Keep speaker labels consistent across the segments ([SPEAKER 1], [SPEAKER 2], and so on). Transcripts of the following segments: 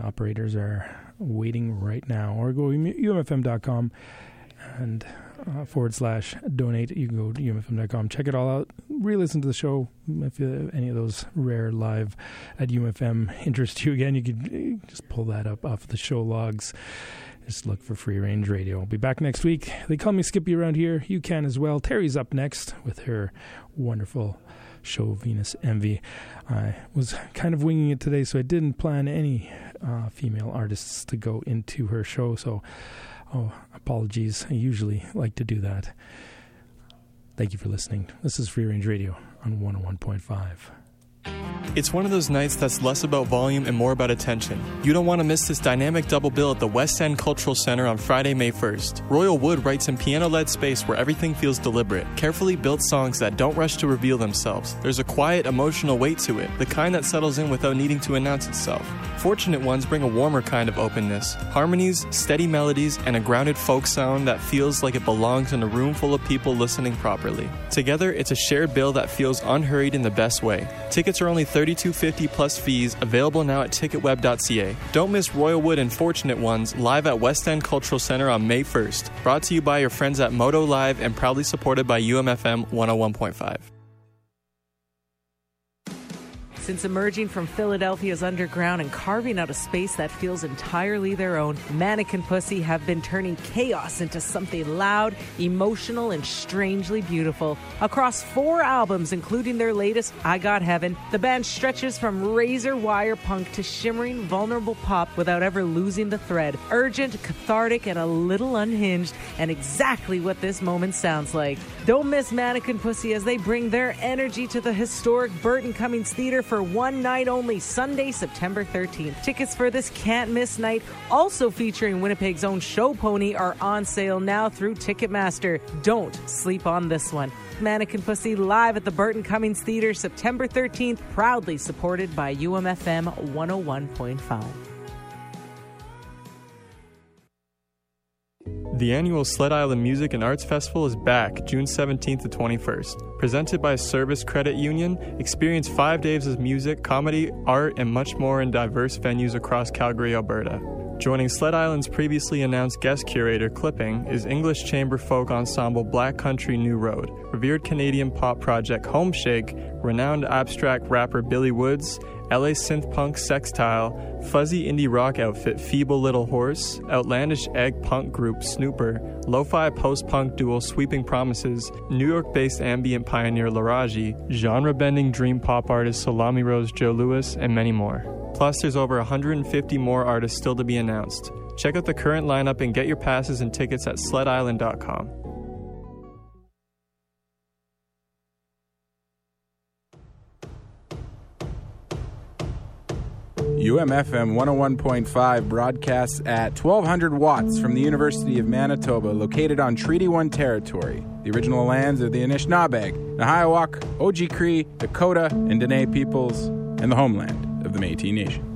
[SPEAKER 1] operators are waiting right now. Or go to umfm.com and /donate. You can go to umfm.com, check it all out, re-listen to the show. If any of those rare live at UMFM interest you again, you could just pull that up off the show logs. Just look for Free Range Radio. I'll be back next week. They call me Skippy around here. You can as well. Terry's up next with her wonderful show, Venus Envy. I was kind of winging it today, so I didn't plan any female artists to go into her show, so apologies. I usually like to do that. Thank you for listening. This is Free Range Radio on 101.5.
[SPEAKER 2] It's one of those nights that's less about volume and more about attention. You don't want to miss this dynamic double bill at the West End Cultural Center on Friday, May 1st. Royal Wood writes in piano-led space where everything feels deliberate, carefully built songs that don't rush to reveal themselves. There's a quiet, emotional weight to it, the kind that settles in without needing to announce itself. Fortunate ones bring a warmer kind of openness, harmonies, steady melodies, and a grounded folk sound that feels like it belongs in a room full of people listening properly. Together, it's a shared bill that feels unhurried in the best way. Tickets are only $32.50 plus fees, available now at ticketweb.ca. Don't miss Royal Wood and Fortunate Ones live at West End Cultural Center on May 1st. Brought to you by your friends at Moto Live and proudly supported by UMFM 101.5.
[SPEAKER 3] Since emerging from Philadelphia's underground and carving out a space that feels entirely their own, Mannequin Pussy have been turning chaos into something loud, emotional, and strangely beautiful. Across 4 albums, including their latest, I Got Heaven, the band stretches from razor wire punk to shimmering, vulnerable pop without ever losing the thread. Urgent, cathartic, and a little unhinged, and exactly what this moment sounds like. Don't miss Mannequin Pussy as they bring their energy to the historic Burton Cummings Theater for one night only, Sunday, September 13th. Tickets for this can't-miss night, also featuring Winnipeg's own Show Pony, are on sale now through Ticketmaster. Don't sleep on this one. Mannequin Pussy live at the Burton Cummings Theater, September 13th, proudly supported by UMFM 101.5.
[SPEAKER 2] The annual Sled Island Music and Arts Festival is back June 17th to 21st. Presented by Service Credit Union, experience 5 days of music, comedy, art, and much more in diverse venues across Calgary, Alberta. Joining Sled Island's previously announced guest curator, Clipping, is English chamber folk ensemble Black Country New Road, revered Canadian pop project Homeshake, renowned abstract rapper Billy Woods, LA synth punk Sextile, fuzzy indie rock outfit Feeble Little Horse, outlandish egg punk group Snooper, lo-fi post-punk duo Sweeping Promises, New York-based ambient pioneer Laraji, genre-bending dream pop artist Salami Rose Joe Lewis, and many more. Plus, there's over 150 more artists still to be announced. Check out the current lineup and get your passes and tickets at sledisland.com.
[SPEAKER 4] UMFM 101.5 broadcasts at 1200 watts from the University of Manitoba, located on Treaty 1 territory, the original lands of the Anishinaabeg, Nahiawak, Oji-Cree, Dakota, and Dene peoples, and the homeland of the Métis Nation.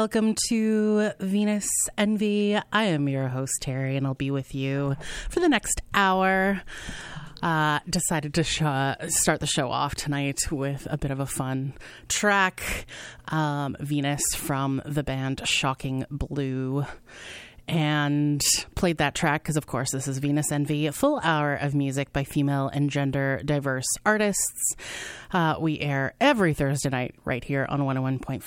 [SPEAKER 5] welcome to Venus Envy. I am your host, Terry, and I'll be with you for the next hour. Decided to start the show off tonight with a bit of a fun track, Venus from the band Shocking Blue. And played that track because, of course, this is Venus Envy, a full hour of music by female and gender diverse artists. We air every Thursday night right here on 101.5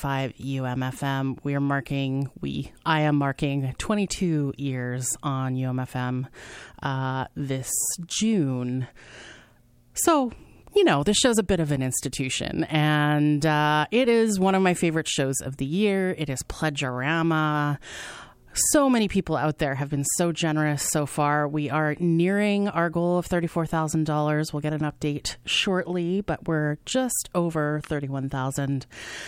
[SPEAKER 5] UMFM. I am marking 22 years on UMFM this June. So, you know, this show's a bit of an institution, and it is one of my favorite shows of the year. It is Pledgerama. So many people out there have been so generous so far. We are nearing our goal of $34,000. We'll get an update shortly, but we're just over $31,000.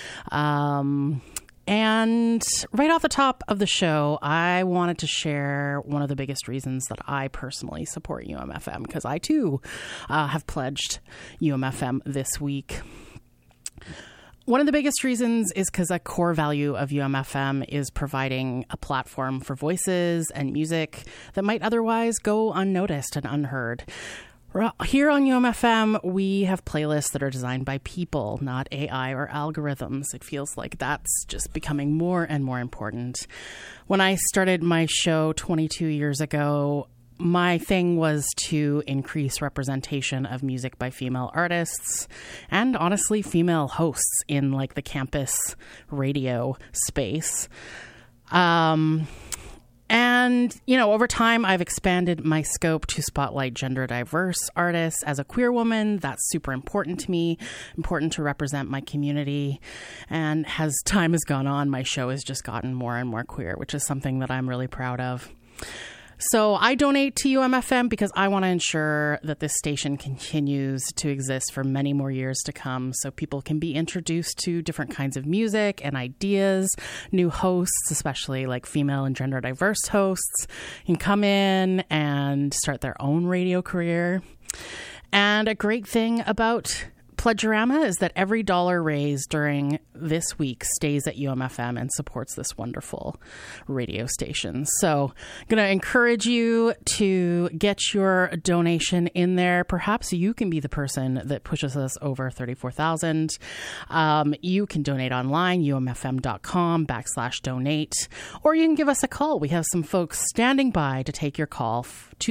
[SPEAKER 5] And right off the top of the show, I wanted to share one of the biggest reasons that I personally support UMFM, because I too have pledged UMFM this week. One of the biggest reasons is because a core value of UMFM is providing a platform for voices and music that might otherwise go unnoticed and unheard. Here on UMFM, we have playlists that are designed by people, not AI or algorithms. It feels like that's just becoming more and more important. When I started my show 22 years ago, my thing was to increase representation of music by female artists and, honestly, female hosts in like the campus radio space. And, you know, over time, I've expanded my scope to spotlight gender diverse artists. As a queer woman, that's super important to me, important to represent my community. And as time has gone on, my show has just gotten more and more queer, which is something that I'm really proud of. So I donate to UMFM because I want to ensure that this station continues to exist for many more years to come, so people can be introduced to different kinds of music and ideas. New hosts, especially like female and gender diverse hosts, can come in and start their own radio career. And a great thing about Pledgerama is that every dollar raised during this week stays at UMFM and supports this wonderful radio station. So I'm going to encourage you to get your donation in there. Perhaps you can be the person that pushes us over 34,000. You can donate online, umfm.com/donate, or you can give us a call. We have some folks standing by to take your call.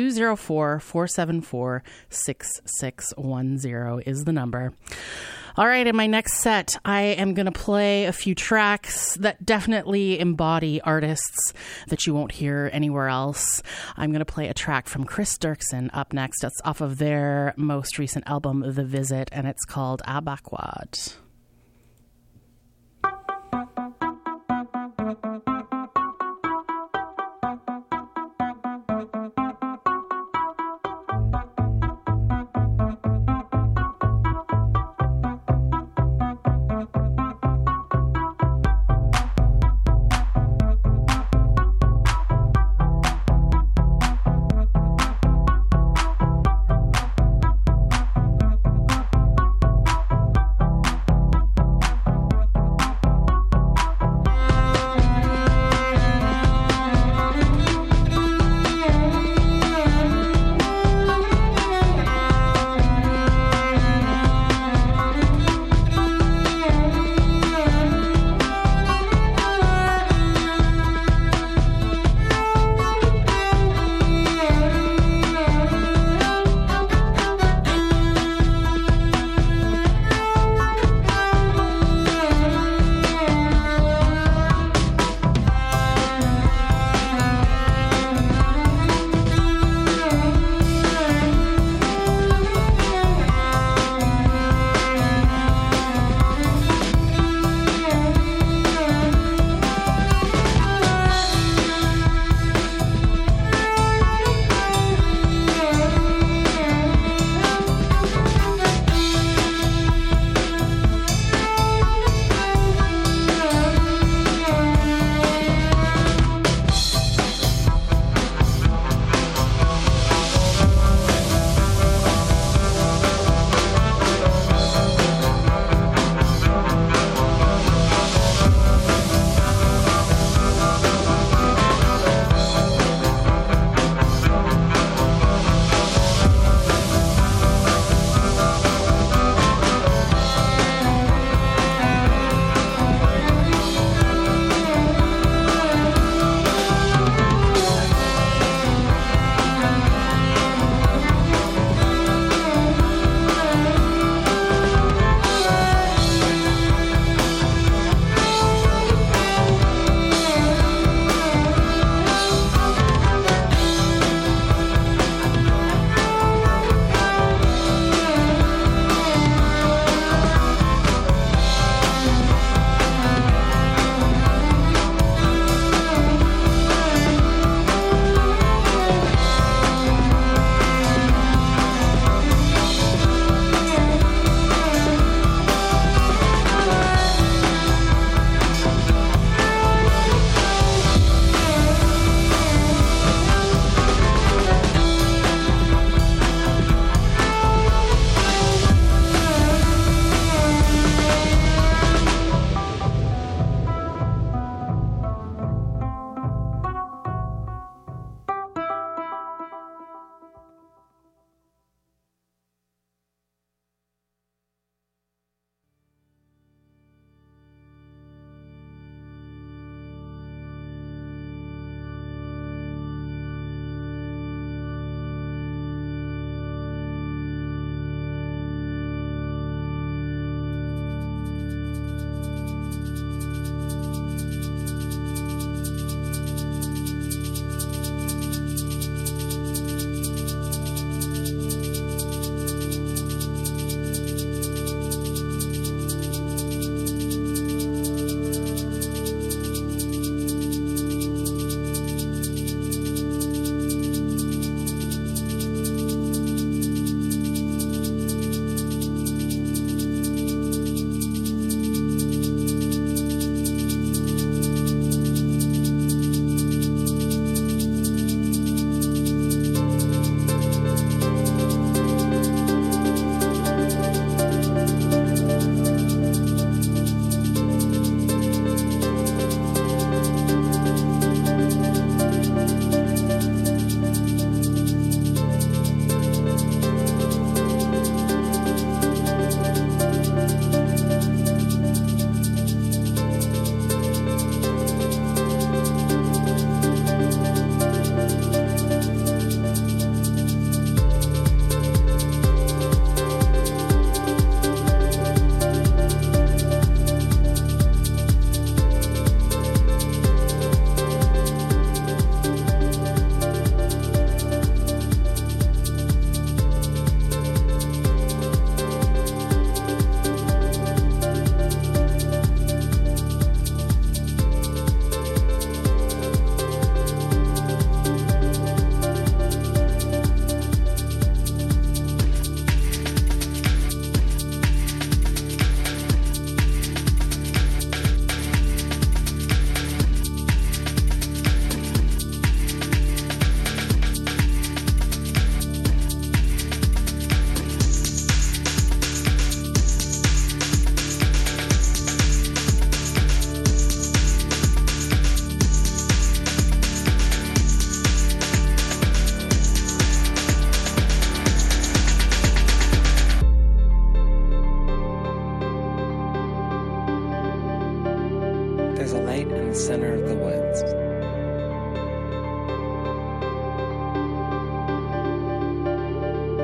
[SPEAKER 5] 204-474-6610 is the number. All right, in my next set, I am going to play a few tracks that definitely embody artists that you won't hear anywhere else. I'm going to play a track from Chris Dirksen up next. That's off of their most recent album, The Visit, and it's called Abaquad.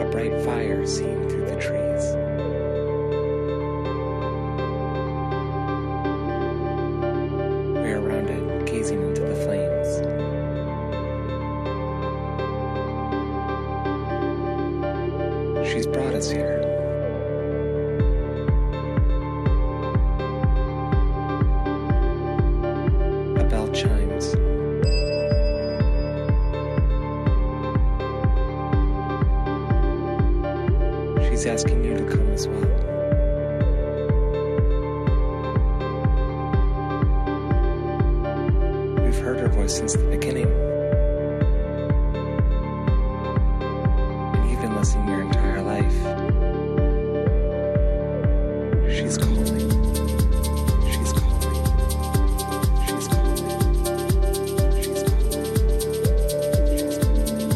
[SPEAKER 6] a bright fire seen through the trees. We are around it, gazing into the flames. She's brought us here. A bell chimes. She's asking you to come as well. We've heard her voice since the beginning. And you've been listening your entire life. She's calling. She's calling. She's calling. She's calling. She's calling.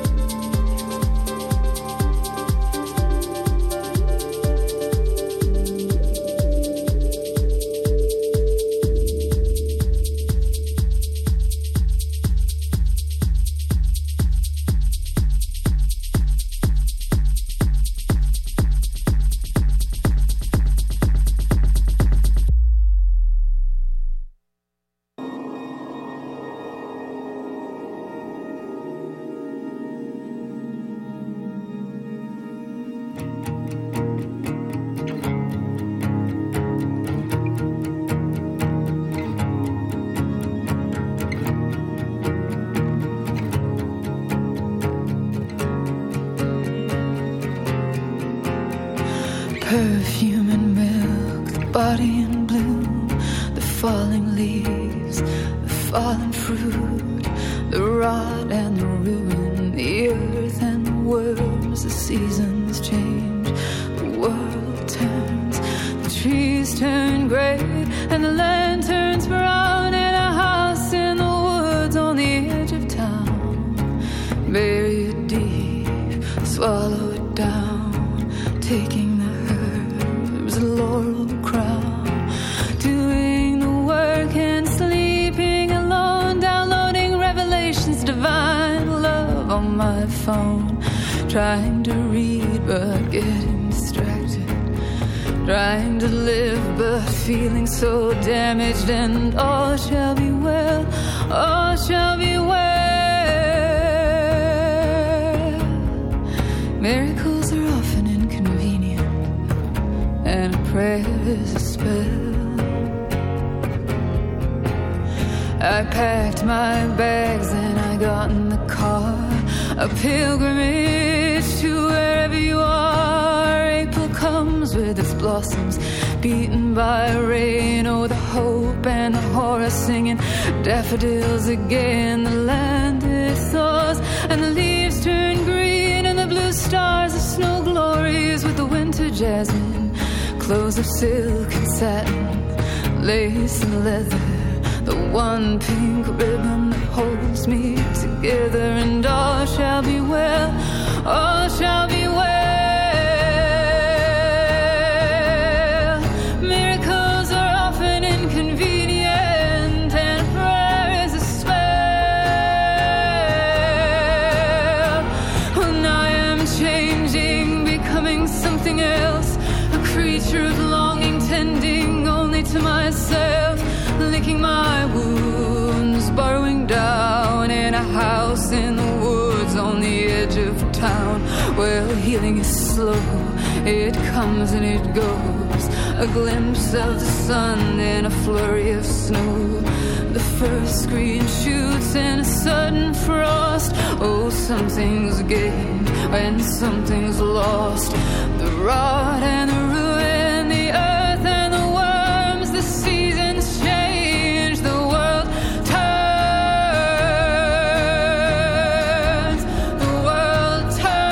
[SPEAKER 7] Perfume and milk, the body in bloom, the falling leaves, the fallen fruit, the rot and the ruin, the earth and the worms, the seasons change, the world turns, the trees turn gray and the land turns brown, and a house in the woods on the edge of town. Bury it deep, swallow it down, taking the herbs, a laurel crown, doing the work and sleeping alone, downloading revelations, divine love on my phone, trying to read but getting distracted, trying to live but feeling so damaged, and all shall be well, all shall be well. Miracles are often inconvenient, and a prayer is a spell. I packed my bags and I got in the car, a pilgrimage to wherever you are. April comes with its blossoms, beaten by rain. Oh, the hope and the horror singing daffodils again. The land it thaws and the leaves turn green, and the blue stars of snow glories with the winter jasmine, clothes of silk and satin, lace and leather, the one pink ribbon that holds me together, and all shall be well, all shall be well. Miracles are often inconvenient, and prayer is a spell. And I am changing, becoming something else, a creature of longing, tending only to myself, licking my wounds, burrowing down in a house in the woods on the edge of town. Well, healing is slow, it comes and it goes, a glimpse of the sun in a flurry of snow, the first green shoots in a sudden frost. Oh, something's gained when something's lost, the rot and the ruin, the earth and the worms, the seasons change, the world turns, the world turns.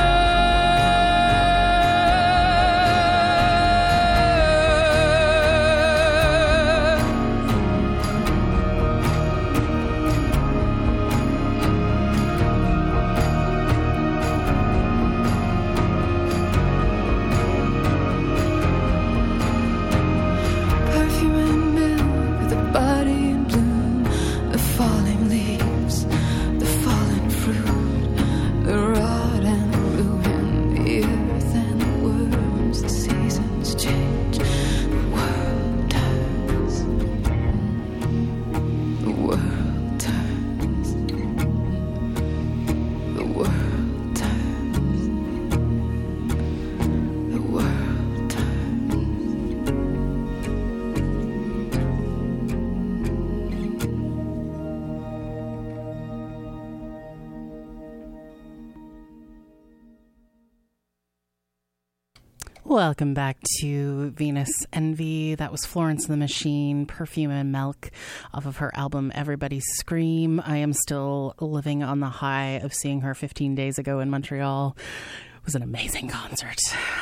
[SPEAKER 5] Welcome back to Venus Envy. That was Florence and the Machine, Perfume and Milk, off of her album Everybody Scream. I am still living on the high of seeing her 15 days ago in Montreal. It was an amazing concert.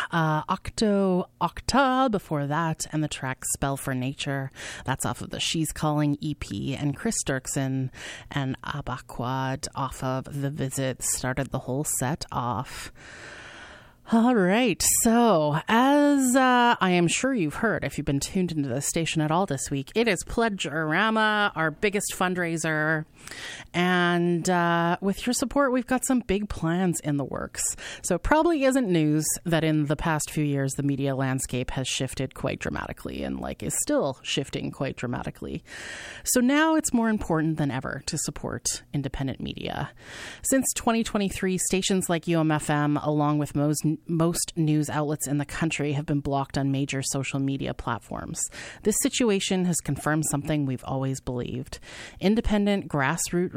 [SPEAKER 5] Octa before that, and the track Spell for Nature. That's off of the She's Calling EP. And Chris Dirksen and Abaquad off of The Visit started the whole set off. All right, so as I am sure you've heard, if you've been tuned into the station at all this week, it is Pledge-orama, our biggest fundraiser. And with your support, we've got some big plans in the works. So it probably isn't news that in the past few years, the media landscape has shifted quite dramatically and is still shifting quite dramatically. So now it's more important than ever to support independent media. Since 2023, stations like UMFM, along with most news outlets in the country, have been blocked on major social media platforms. This situation has confirmed something we've always believed. Independent grassroots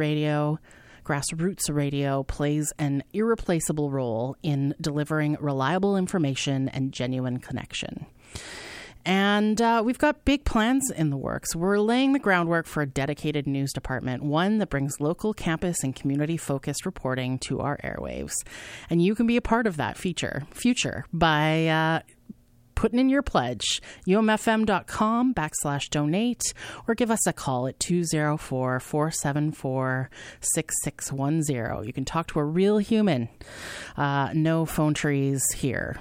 [SPEAKER 5] radio plays an irreplaceable role in delivering reliable information and genuine connection. And we've got big plans in the works. We're laying the groundwork for a dedicated news department, one that brings local, campus, and community-focused reporting to our airwaves. And you can be a part of that future by putting in your pledge, umfm.com/donate, or give us a call at 204-474-6610. You can talk to a real human. No phone trees here.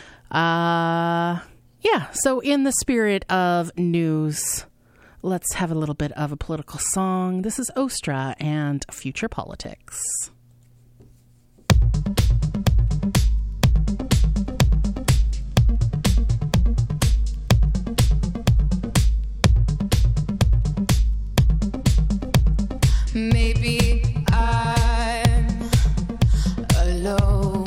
[SPEAKER 5] Yeah, so in the spirit of news, let's have a little bit of a political song. This is Ostra and Future Politics.
[SPEAKER 7] Maybe I'm alone,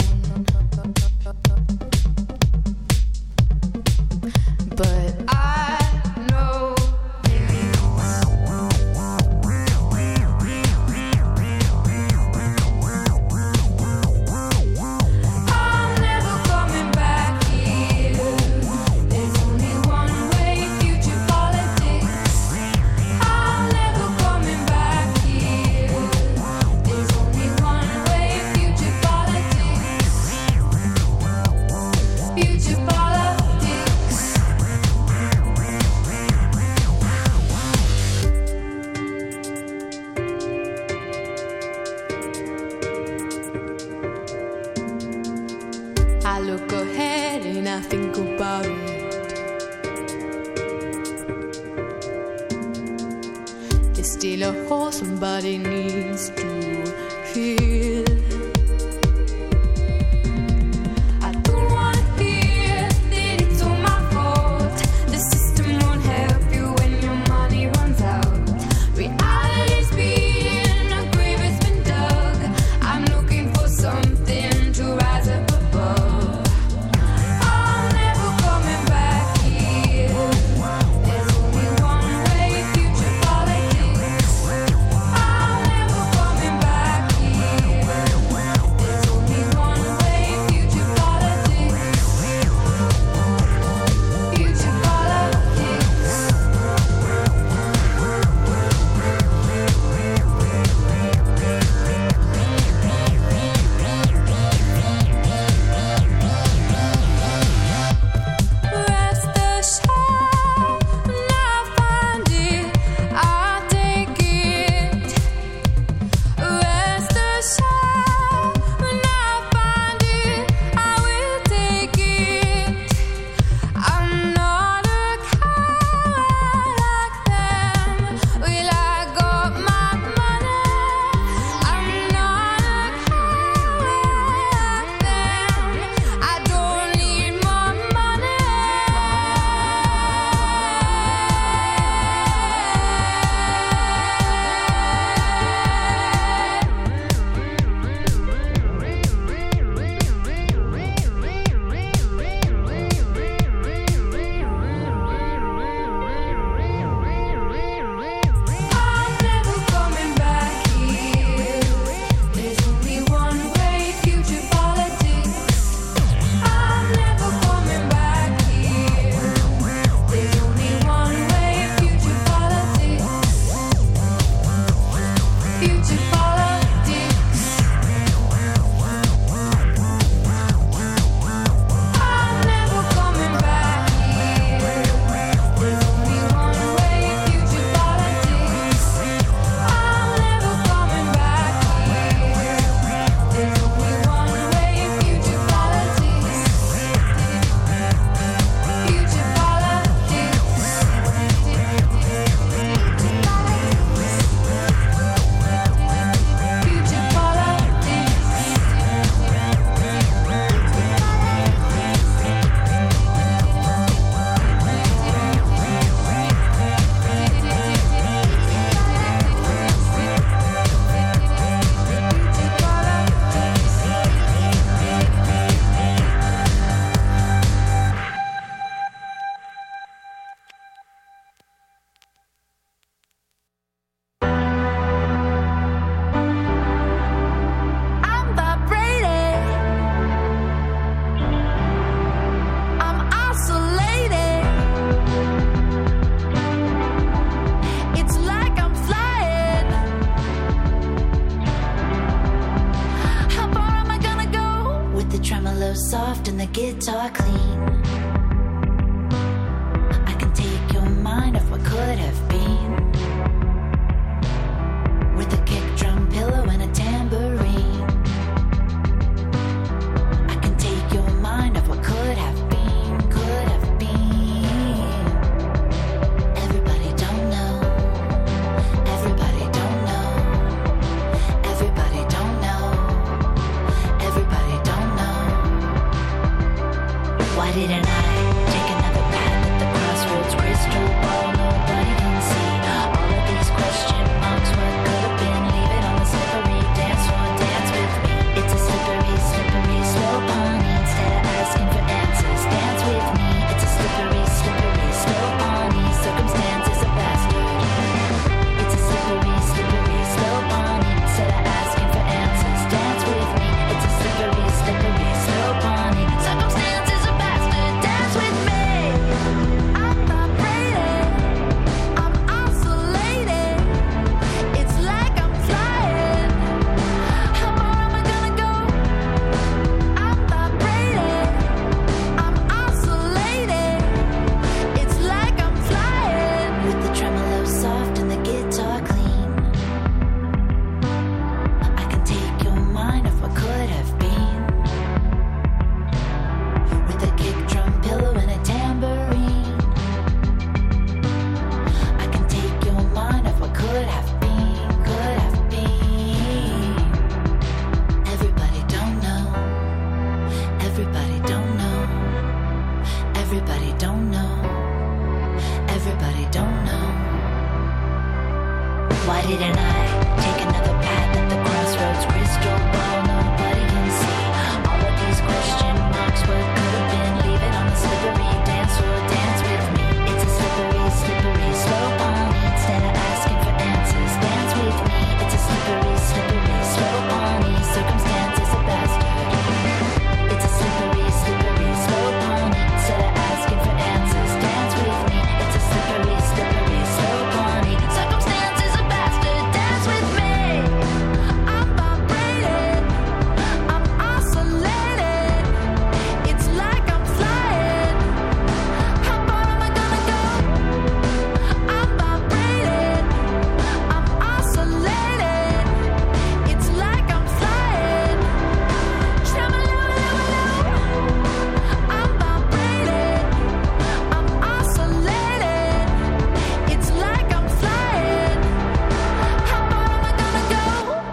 [SPEAKER 7] but I know I'm never coming back here. There's only one way, future politics. I'm never coming back here. There's only one way, future politics. Future politics. I look ahead and I think about it. There's still a hole somebody needs to fill. I don't wanna hear that it's all my fault. The system won't help you when your money runs out. Reality's being a grave has been dug. I'm looking for something to rise up above. I'm never coming back here. There's only one way, future politics. I'm never coming back here.
[SPEAKER 8] tremolo soft and the guitar clean. I can take your mind off what could have been, with a kick drum pillow and a tambourine. I can take your mind off what could have been, could have been. Everybody don't know, everybody don't know, everybody don't know, everybody don't know. Why didn't I take another path at the crossroads? Crystal ball, nobody can see. All of these question marks, what could have been? Leave it on the slippery dance floor, dance with me. It's a slippery, slippery slope, honey. Instead of asking for answers, dance with me. It's a slippery, slippery slope, honey. Circumstance is a bastard. It's a slippery, slippery slope, honey. Instead of asking for answers, dance with me. It's a slippery, slippery slope, honey. Circumstance is a bastard. Dance with me. I'm vibrating. I'm oscillating. It's like I'm flying. How far am I gonna go? I'm vibrating. I'm oscillating. It's like I'm flying. With the tremolo soft and the guitar clean, I can take your mind off what could have been, with a kick drum pillow and a tambourine. I can take your mind off what could have been, could have been. Everybody don't know, everybody don't know, everybody don't know, everybody don't know. Why didn't I take another path at the crossroads? Crystal ball, nobody can see. All of these question marks, what could have been? Leave it on the slippery dance floor, dance with me. It's a slippery, slippery slope, honey. Instead of asking for answers, dance with me. It's a slippery, slippery slope, honey. Circumstance is a bastard. It's a slippery, slippery slope, honey. Instead of asking for answers, dance with me. It's a slippery, slippery slope, honey. Circumstance is a bastard. Dance with me. I'm vibrating. I'm oscillating. It's like I'm flying. How far am I gonna go? I'm vibrating. I'm oscillating. It's like I'm flying. I'm vibrating. I'm oscillating. It's like I'm flying. How far am I gonna go?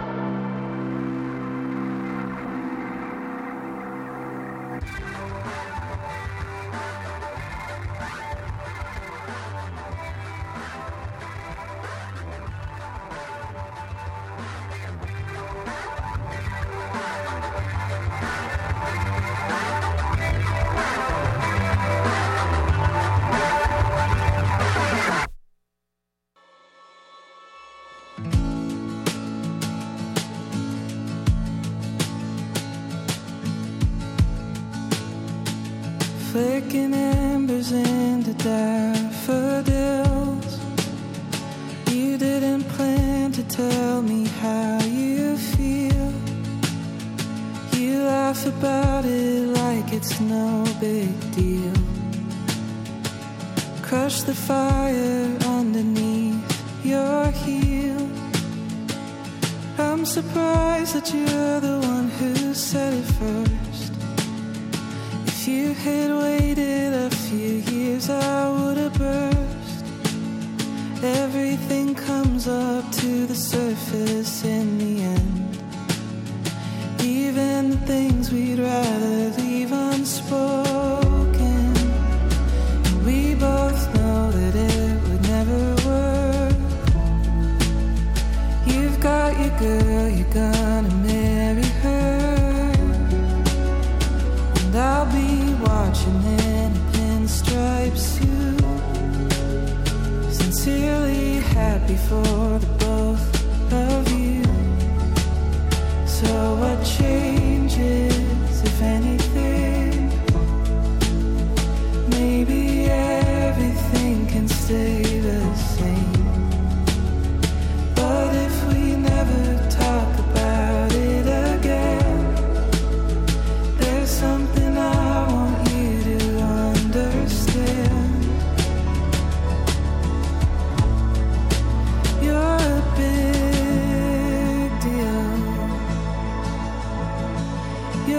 [SPEAKER 9] Flicking embers into daffodils. You didn't plan to tell me how you feel. You laugh about it like it's no big deal. Crush the fire underneath your heel. I'm surprised that you're the one who said it first. If you had waited a few years, I would have burst. Everything comes up to the surface in the end. Even the things we'd rather leave unspoken. And we both know that it would never work. You've got your girl, you're gonna marry her. And I'll be watching in a pinstripe suit, sincerely happy for the both of you. So what changes?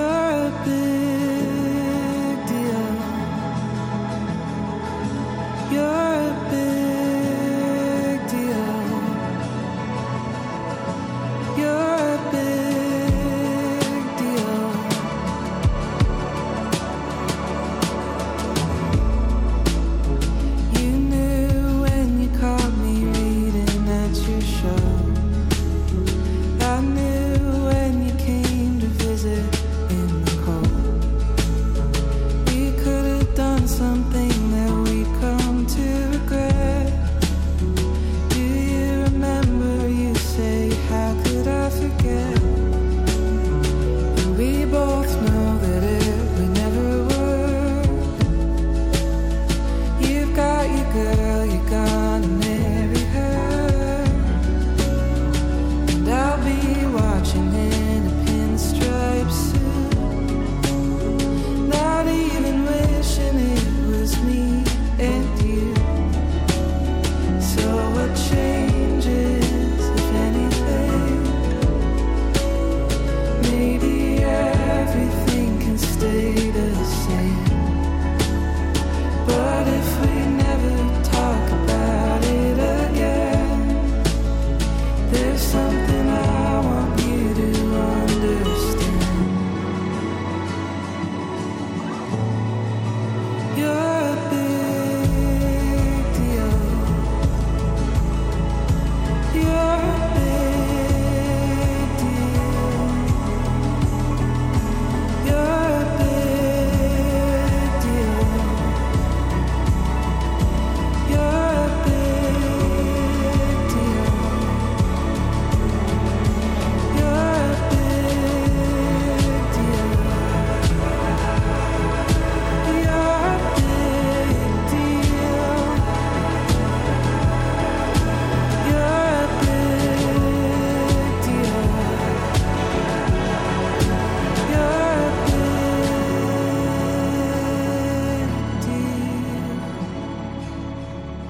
[SPEAKER 9] You're a big deal. You're a big deal. You're a big deal. You knew when you caught me reading at your show. I knew when you came to visit in the cold. We could have done something that we come to regret. Do you remember you say, how could I forget? And we both know that it would never work. You've got your girl, you're gonna marry her. And I'll be watching in a pinstripe suit, not even wishing it was me and you. So what changes, if anything? Maybe everything can stay the same. But if we never talk about it again, there's something I want you to understand. You're a big deal. You're a big deal. You're a big deal. You're a big deal. You're a big deal. You're a big deal. You're a big deal. You're a big deal.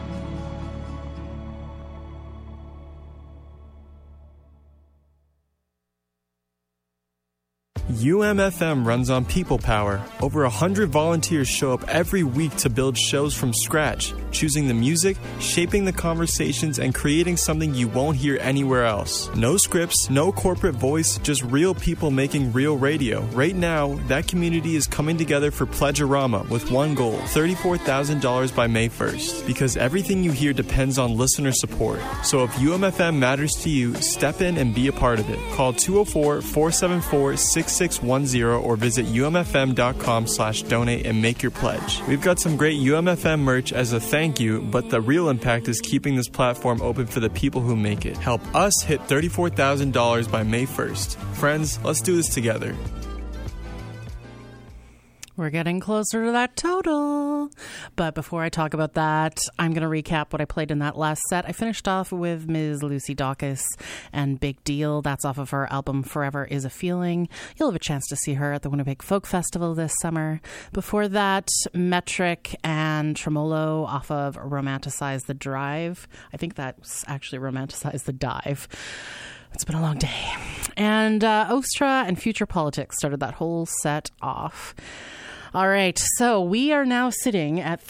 [SPEAKER 2] UMFM runs on people power. Over 100 volunteers show up every week to build shows from scratch, choosing the music, shaping the conversations, and creating something you won't hear anywhere else. No scripts, no corporate voice, just real people making real radio. Right now, that community is coming together for Pledge-A-Rama with one goal, $34,000 by May 1st. Because everything you hear depends on listener support. So if UMFM matters to you, step in and be a part of it. Call 204-474-6610 or visit umfm.com/donate and make your pledge. We've got some great UMFM merch as a thank you, but the real impact is keeping this platform open for the people who make it. Help us hit $34,000 by May 1st. Friends, let's do this together.
[SPEAKER 5] We're getting closer to that total. But before I talk about that, I'm going to recap what I played in that last set. I finished off with Ms. Lucy Dacus and Big Deal. That's off of her album Forever Is a Feeling. You'll have a chance to see her at the Winnipeg Folk Festival this summer. Before that, Metric and Tremolo off of Romanticize the Drive. I think that's actually Romanticize the Dive. It's been a long day. And Ostra and Future Politics started that whole set off. All right, so we are now sitting at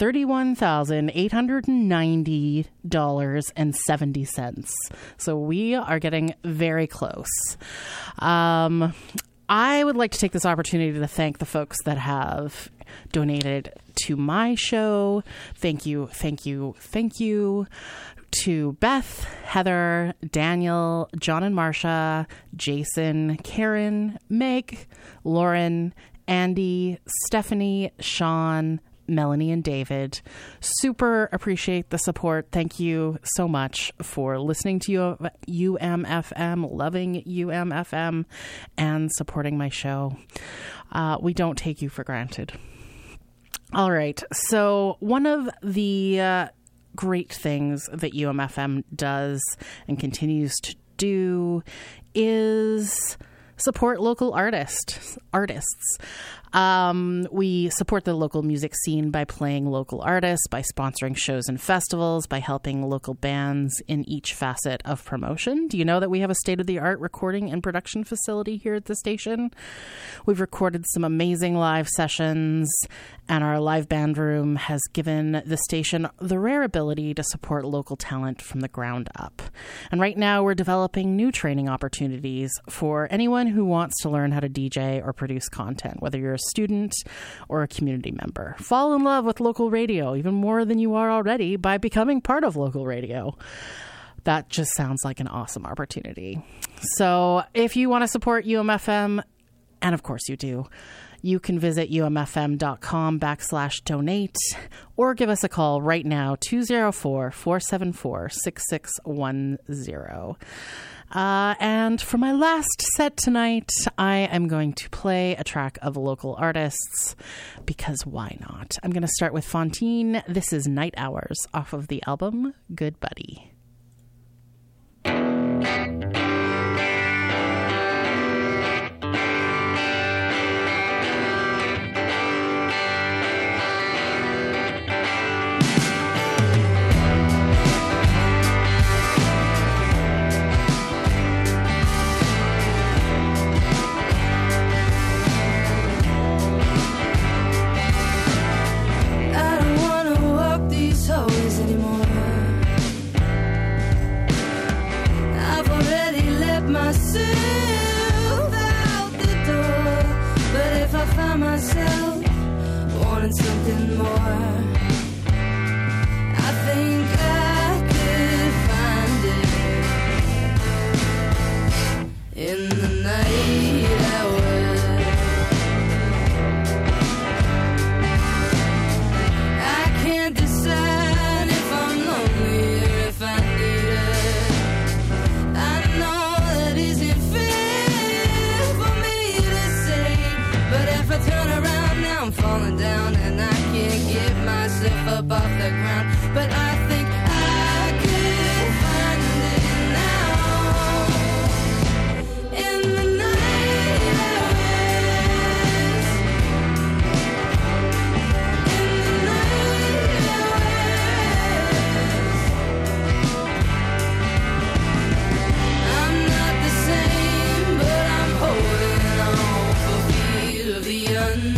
[SPEAKER 5] $31,890.70. So we are getting very close. I would like to take this opportunity to thank the folks that have donated to my show. Thank you, thank you, thank you. To Beth, Heather, Daniel, John and Marcia, Jason, Karen, Meg, Lauren, Andy, Stephanie, Sean, Melanie, and David. Super appreciate the support. Thank you so much for listening to UMFM, loving UMFM, and supporting my show. We don't take you for granted. All right. So one of the great things that UMFM does and continues to do is support local artists. We support the local music scene by playing local artists, by sponsoring shows and festivals, by helping local bands in each facet of promotion. Do you know that we have a state-of-the-art recording and production facility here at the station? We've recorded some amazing live sessions, and our live band room has given the station the rare ability to support local talent from the ground up. And right now we're developing new training opportunities for anyone who wants to learn how to DJ or produce content, whether you're a student or a community member. Fall in love with local radio even more than you are already by becoming part of local radio. That just sounds like an awesome opportunity. So if you want to support UMFM, and of course you do, you can visit umfm.com/donate or give us a call right now, 204-474-6610. And for my last set tonight, I am going to play a track of local artists, because why not? I'm going to start with Fontaine. This is Night Hours off of the album Good Buddy.
[SPEAKER 7] Something more, I think I could find it in the night hours. I can't decide if I'm lonely or if I need it. I know that isn't fair for me to say, but if I turn around now I'm falling down and I can't get myself up off the ground. But I think I could find it now in the night hours. In the night hours. I'm not the same, but I'm holding on for fear of the unknown.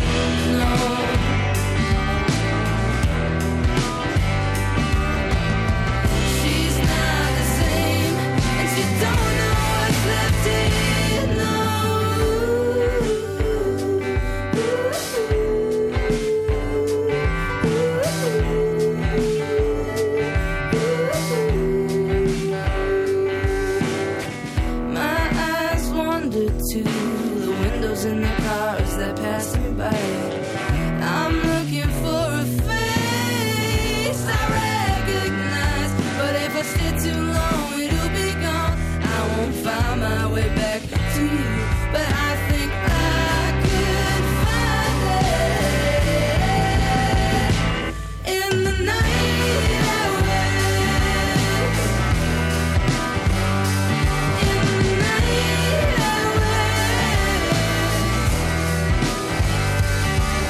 [SPEAKER 7] In the cars that pass me by, I'm looking for a face I recognize, but if I stay too long it'll be gone. I won't find my way back to you, but I think I could find it in the night hours. In the night hours.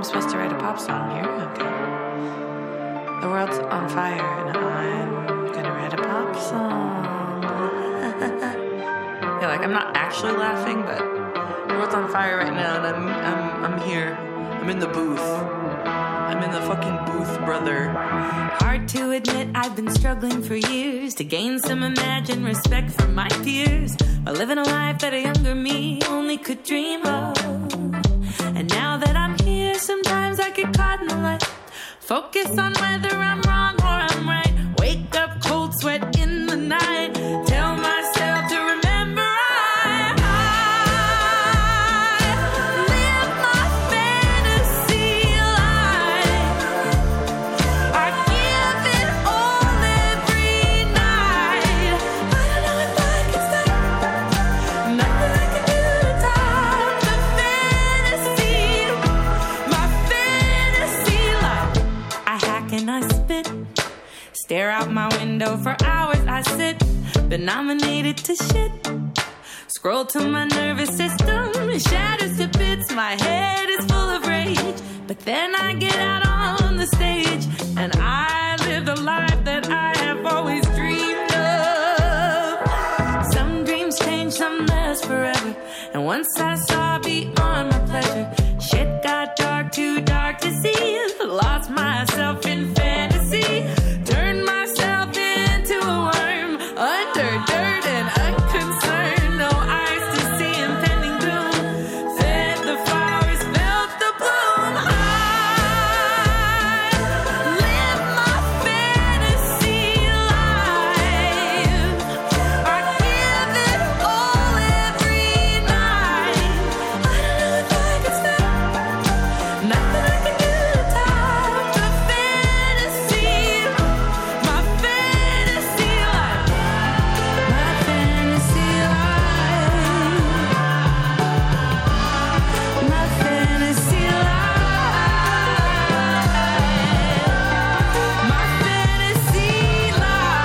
[SPEAKER 10] I'm supposed to write a pop song here? Okay. The world's on fire and I'm gonna write a pop song. Yeah, like I'm not actually laughing, but the world's on fire right now and I'm here. I'm in the booth. I'm in the fucking booth, brother.
[SPEAKER 11] Hard to admit I've been struggling for years to gain some imagined respect from my peers while living a life that a younger me only could dream of. And now that I'm here, sometimes I get caught in the light. Focus on whether I'm wrong or I'm right. Wake up, cold sweat in the night. Tell myself to remember I live my fantasy life. I give it all every night. I don't know if I can stop. Nothing I can do to top the fantasy. My fantasy life. I hack and I spit. Stare out my window for hours, I sit. Been nominated to shit. Scroll to my nervous system, it shatters to bits. My head is full of rage. But then I get out on the stage and I live the life that I have always dreamed of. Some dreams change, some last forever. And once I saw beyond my pleasure, shit got dark, too dark to see. Lost myself in fantasy. Turned myself into a worm, under dirt and unconcerned. No eyes to see impending doom. Fed the flowers, felt the bloom. I live my fantasy life. I give it all every night. I don't know if I can stop. Nothing I can do to top the fantasy. My fantasy life. My fantasy life. My fantasy life. My fantasy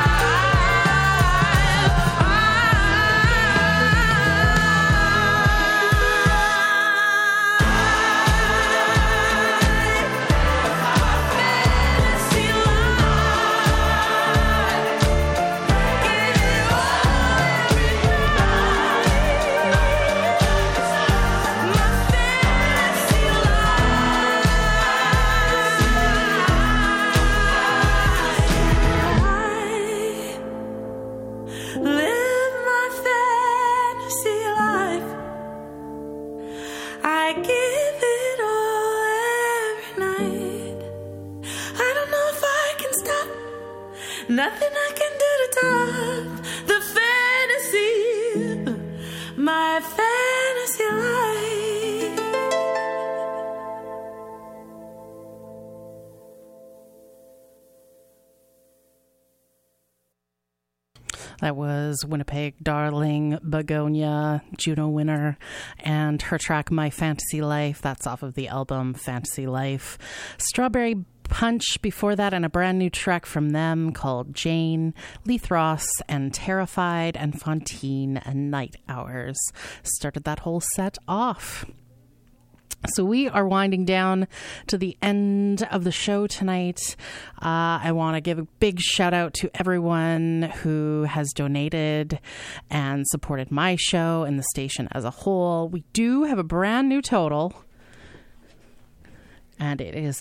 [SPEAKER 11] live my fantasy life. I give it all every night. I don't know if I can stop. Nothing I can do to top the fantasy. My fantasy life.
[SPEAKER 5] That was Winnipeg darling Begonia, Juno winner, and her track My Fantasy Life. That's off of the album Fantasy Life. Strawberry Punch before that, and a brand new track from them called Jane, Leith Ross, and Terrified, and Fontaine, and Night Hours started that whole set off. So we are winding down to the end of the show tonight. I want to give a big shout out to everyone who has donated and supported my show and the station as a whole. We do have a brand new total, and it is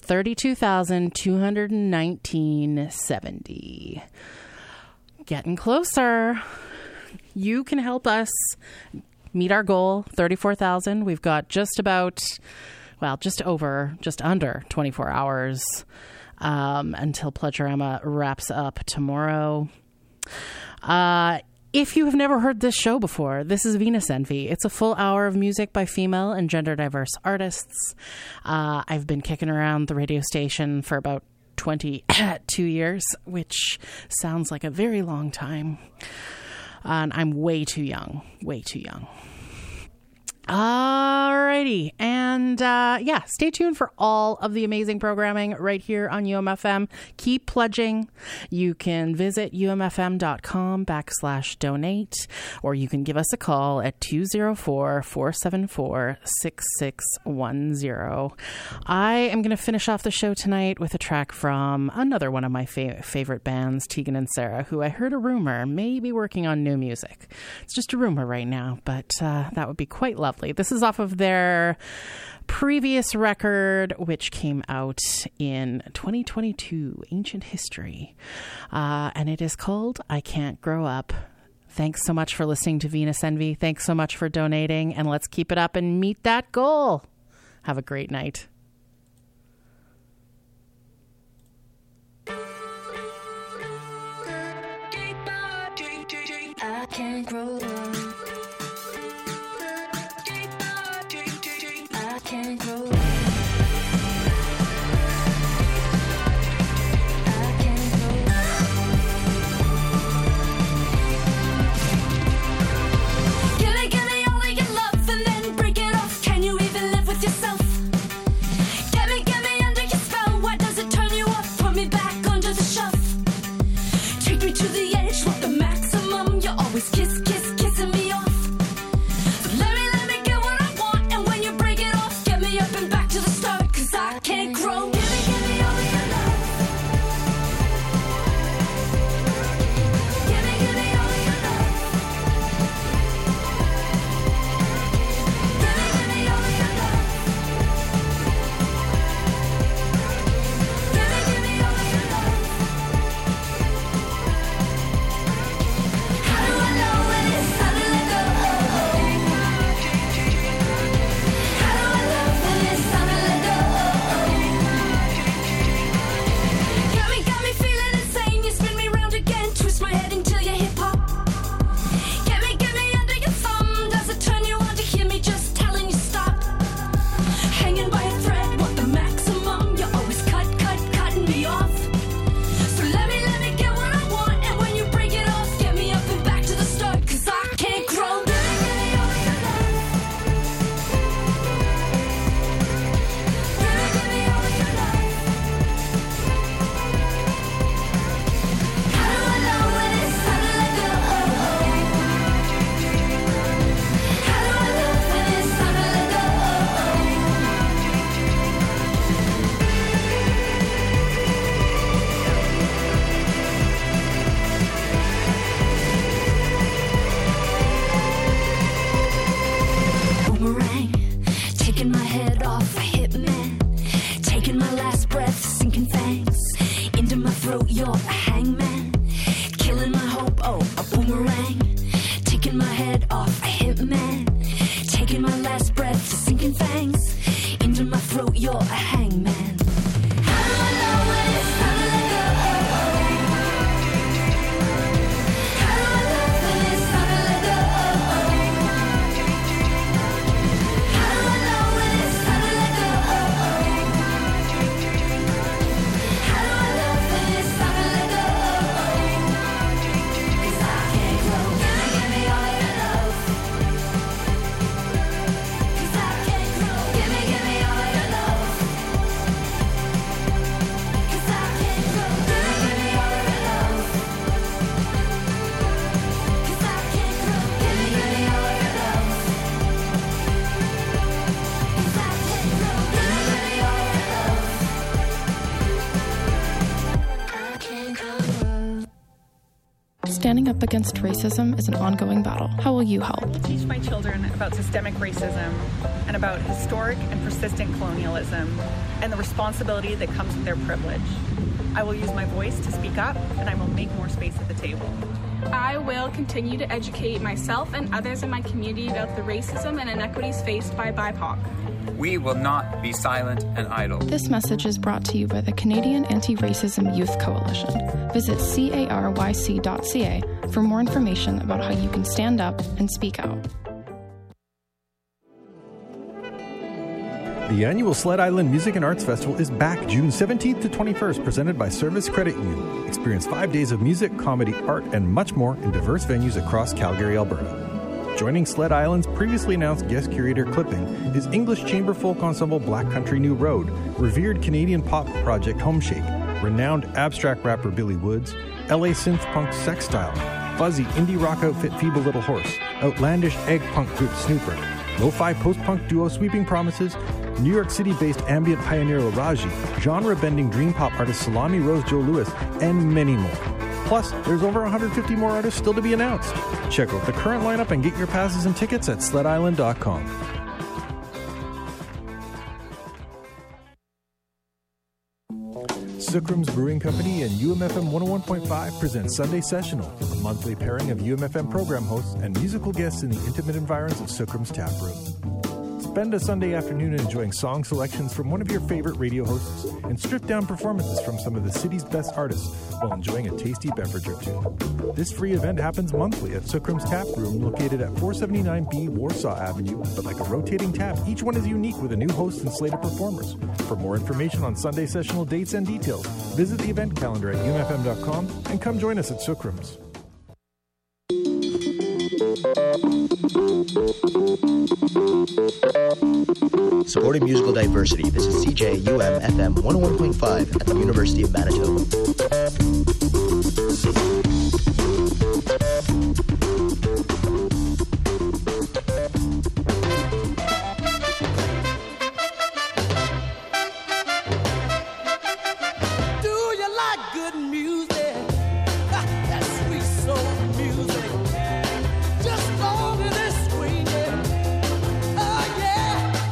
[SPEAKER 5] $32,219.70. Getting closer. You can help us meet our goal, 34,000. We've got just under 24 hours until Pledgerama wraps up tomorrow. If you have never heard this show before, this is Venus Envy. It's a full hour of music by female and gender diverse artists. I've been kicking around the radio station for about 22 years, which sounds like a very long time. And I'm way too young. Alrighty, and And stay tuned for all of the amazing programming right here on UMFM. Keep pledging. You can visit umfm.com/donate, or you can give us a call at 204-474-6610. I am going to finish off the show tonight with a track from another one of my favorite bands, Tegan and Sara, who I heard a rumor may be working on new music. It's just a rumor right now, but that would be quite lovely. This is off of their previous record, which came out in 2022, Ancient History, and it is called I Can't Grow Up. Thanks so much for listening to Venus Envy. Thanks so much for donating, and let's keep it up and meet that goal. Have a great night.
[SPEAKER 8] I can't grow up. I can't grow up.
[SPEAKER 11] Kiss, kiss, kissing me off. So let me get what I want. And when you break it off, get me up and back to the start. 'Cause I can't grow. Give me all of your love. Give me all of your love. Give me all of your love. Give me all of your love. How do I know when it's time to let go? How do I love when it's time to let go? Got me feeling insane. You spin me round again, twist my head until you hip hop. Get me under your thumb. Does it turn you on to hear me just telling you stop? Hanging by a thread, what the maximum? You're always cutting me off. So let me get what I want. And when you break it off, get me up and back to the start. 'Cause I can't grow. Give me all of your love. Give me all of your love. How do I know when it's time to let go? How do I love when it's time to let go? Boomerang, taking my head off a hitman, taking my last breath, sinking fangs into my throat. You're a hangman, killing my hope. Oh, a boomerang, taking my head off a hitman, taking my last breath, sinking fangs into my throat. You're a hangman. How do I know when it's time to let go? How do I love when it's time to let go? How do I know when it's time to let go? How do I love when it's time to let go? 'Cause I can't grow. Give me all of your love. 'Cause I can't grow. Give me all of your love. 'Cause I can't grow. Give me all of your love. 'Cause I can't grow. Give me all of your love. 'Cause I can't grow. Give me all of your love. I can't grow.
[SPEAKER 12] Standing up against racism is an ongoing battle. How will you help?
[SPEAKER 13] Teach my children about systemic racism and about historic and persistent colonialism and the responsibility that comes with their privilege. I will use my voice to speak up, and I will make more space at the table.
[SPEAKER 14] I will continue to educate myself and others in my community about the racism and inequities faced by BIPOC.
[SPEAKER 15] We will not be silent and idle.
[SPEAKER 12] This message is brought to you by the Canadian Anti-Racism Youth Coalition. Visit caryc.ca for more information about how you can stand up and speak out.
[SPEAKER 16] The annual Sled Island Music and Arts Festival is back June 17th to 21st, presented by Service Credit Union. Experience 5 days of music, comedy, art, and much more in diverse venues across Calgary, Alberta. Joining Sled Island's previously announced guest curator Clipping is English chamber folk ensemble Black Country New Road, revered Canadian pop project Homeshake, renowned abstract rapper Billy Woods, LA synth punk Sextile, fuzzy indie rock outfit Feeble Little Horse, outlandish egg punk group Snooper, lo-fi post-punk duo Sweeping Promises, New York City-based ambient pioneer Laraji, genre-bending dream pop artist Salami Rose Joe Lewis, and many more. Plus, there's over 150 more artists still to be announced. Check out the current lineup and get your passes and tickets at sledisland.com. Sookrum's Brewing Company and UMFM 101.5 present Sunday Sessional, a monthly pairing of UMFM program hosts and musical guests in the intimate environs of Sookrum's Tap Room. Spend a Sunday afternoon enjoying song selections from one of your favorite radio hosts and stripped-down performances from some of the city's best artists while enjoying a tasty beverage or two. This free event happens monthly at Sookrum's Tap Room, located at 479B Warsaw Avenue, but like a rotating tap, each one is unique with a new host and slate of performers. For more information on Sunday Sessional dates and details, visit the event calendar at umfm.com and come join us at Sookrum's.
[SPEAKER 17] Supporting musical diversity, this is CJUM FM 101.5 at the University of Manitoba.